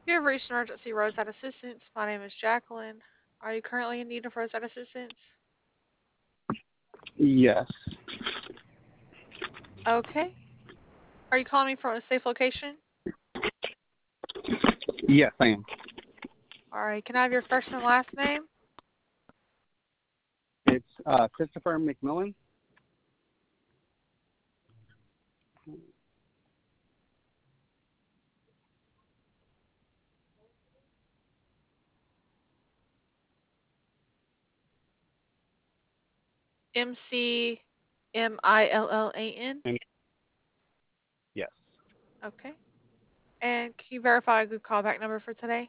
You have reached emergency roadside assistance. My name is Jacqueline. Are you currently in need of roadside assistance? Yes. Okay. Are you calling me from a safe location? Yes, I am. All right. Can I have your first and last name? It's Christopher McMillan. McMillan. And yes, Okay. And can you verify a good callback number for today?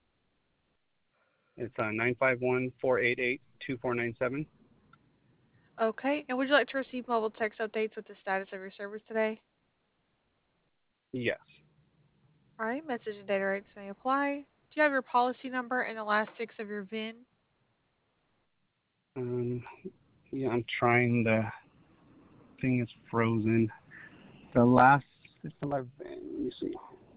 it's 951-488-2497. Okay. And would you like to receive mobile text updates with the status of your service today? Yes. All right. Message and data rates may apply. Do you have your policy number and the last six of your VIN? Um, yeah, I'm trying. The thing is frozen. The last system I've been. Let me see.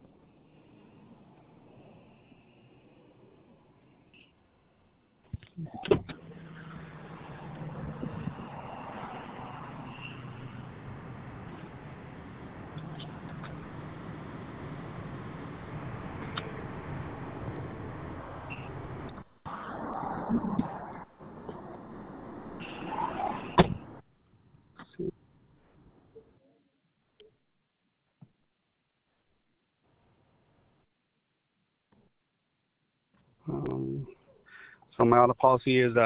Um, so my auto policy is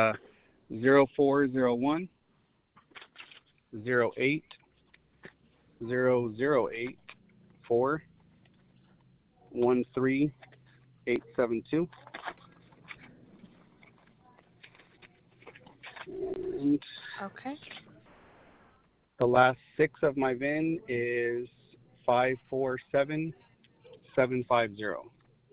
0401-08-0084-13872. And Okay. the last six of my VIN is 547750.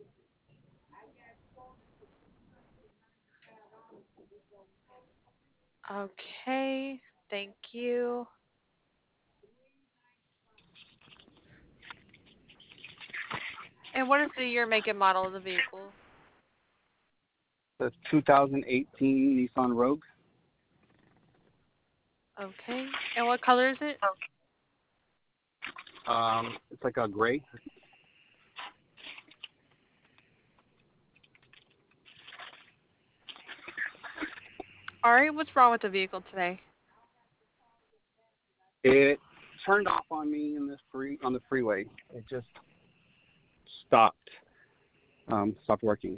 Okay. Thank you. And what is the year, make, and model of the vehicle? The 2018 Nissan Rogue. Okay. And what color is it? It's like a gray. All right. What's wrong with the vehicle today? It turned off on me on the freeway. It just stopped stopped working.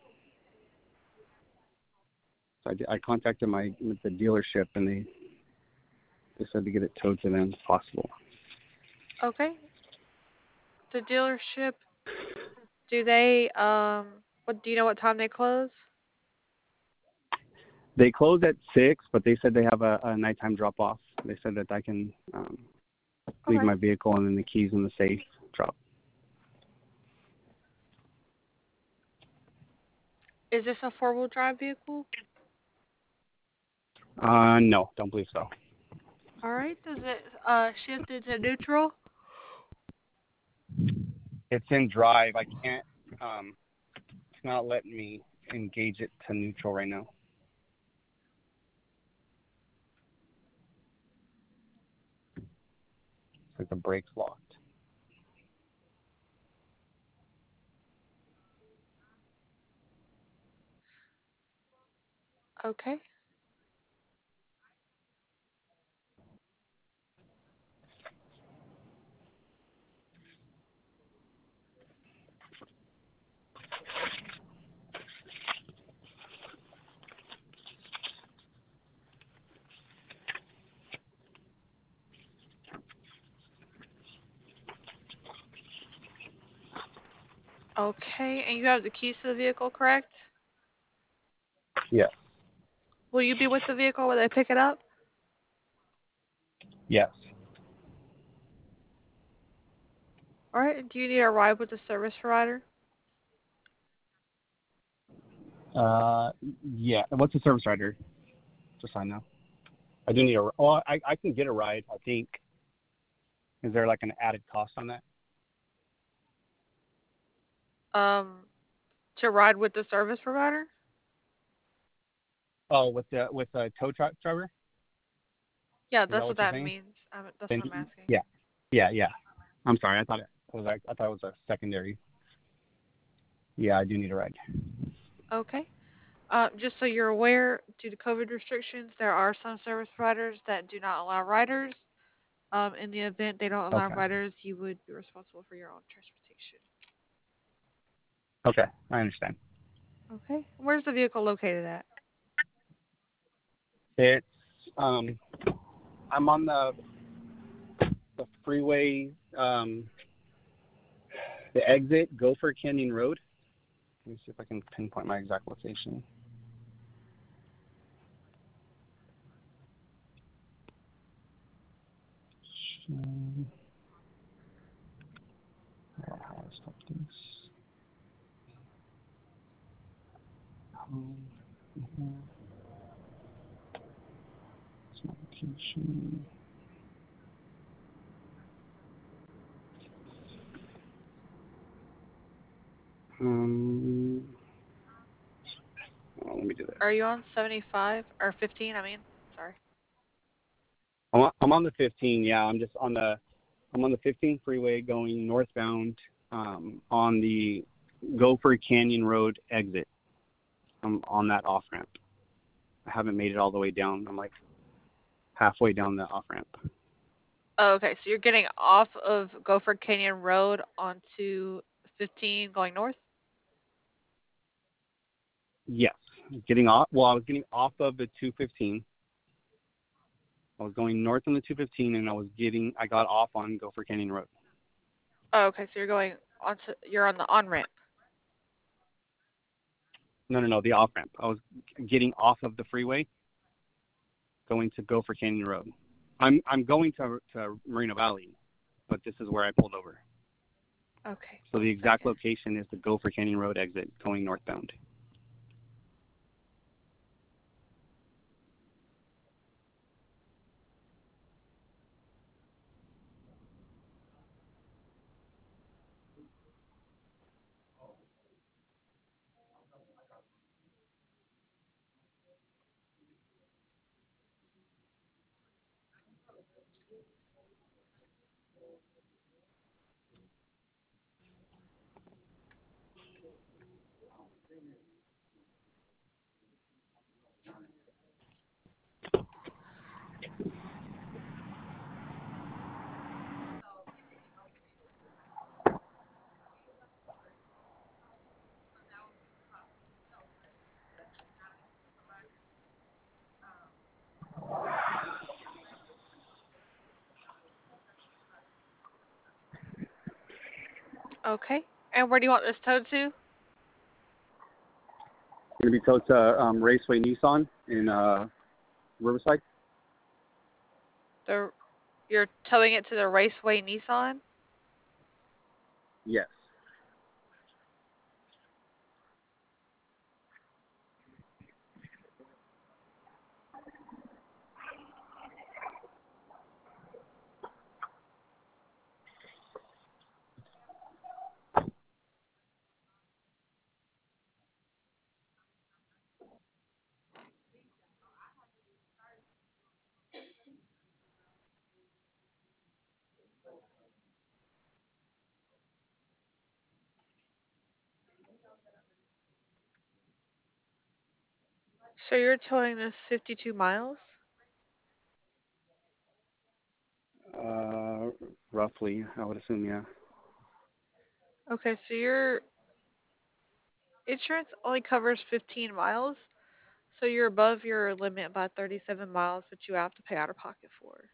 So I contacted the dealership, and they said to get it towed to them if possible. Okay. The dealership, do they what do you know what time they close? They close at 6, but they said they have a nighttime drop off. They said that I can leave Okay. my vehicle and then the keys in the safe drop. Is this a four-wheel drive vehicle? No, don't believe so. All right. Does it shift into neutral? It's in drive. I can't. It's not letting me engage it to neutral right now. It's like the brakes locked. Okay. Okay. And you have the keys to the vehicle, correct? Yes. Will you be with the vehicle when they pick it up? Yes. All right. Do you need a ride with the service provider? Uh, yeah. What's the service rider? Just so I know. I do need a. Oh, I can get a ride. I think. Is there like an added cost on that? Um, to ride with the service provider? Oh, with the driver? Yeah, Is that that's what what you're that saying? means. That's Then what I'm asking. yeah, yeah, yeah. I'm sorry. I thought it was a secondary. Yeah, I do need a ride. Okay. Just so you're aware, due to COVID restrictions, there are some service providers that do not allow riders. In the event they don't allow Okay. riders, you would be responsible for your own transportation. Okay, I understand. Okay. Where's the vehicle located at? It's I'm on the freeway, the exit Gopher Canyon Road. Let me see if I can pinpoint my exact location. Um, how I stop this? Mhm. It's my location. Um, let me do this. Are you on 75 or 15? I mean, sorry. I'm on the 15. Yeah, I'm on the 15 freeway going northbound on the Gopher Canyon Road exit. I'm on that off ramp. I haven't made it all the way down. I'm like halfway down the off ramp. Oh, okay, so you're getting off of Gopher Canyon Road onto 15 going north? Yes, getting off. Well, I was getting off of the 215. I was going north on the 215, and I got off on Gopher Canyon Road. Oh, okay, so you're on the on ramp. No, no, no, the off ramp. I was getting off of the freeway, going to Gopher Canyon Road. I'm going to Moreno Valley, but this is where I pulled over. Okay, So one the exact second. location is the Gopher Canyon Road exit going northbound. Okay, and where do you want this towed to? Going to be towed to Raceway Nissan in Riverside. The You're towing it to the Raceway Nissan? Yes. So you're towing this 52 miles? Uh, roughly, I would assume. Yeah. Okay, so your insurance only covers 15 miles, so you're above your limit by 37 miles, which you have to pay out of pocket for.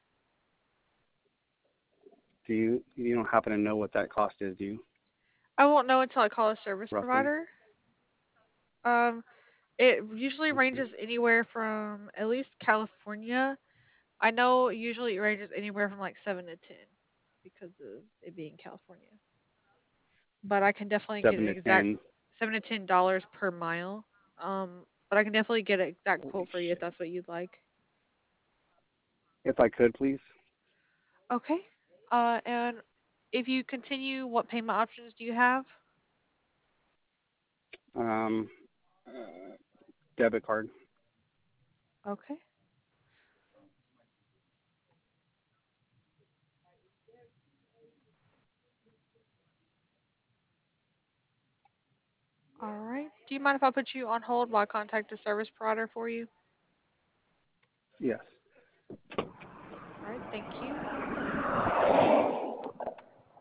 You don't happen to know what that cost is, do you? I won't know until I call a service Roughly. provider. Um, it usually Okay. ranges anywhere from at least California. I know usually it ranges anywhere from like 7 to 10 because of it being California. But I can definitely get Seven an to exact ten. $7 to $10 per mile. But I can definitely get an exact Holy quote for you if shit. that's what you'd like. If I could, please. Okay. And if you continue, what payment options do you have? Um, uh, debit card. Okay. All right. Do you mind if I put you on hold while I contact a service provider for you? Yes. All right. Thank you.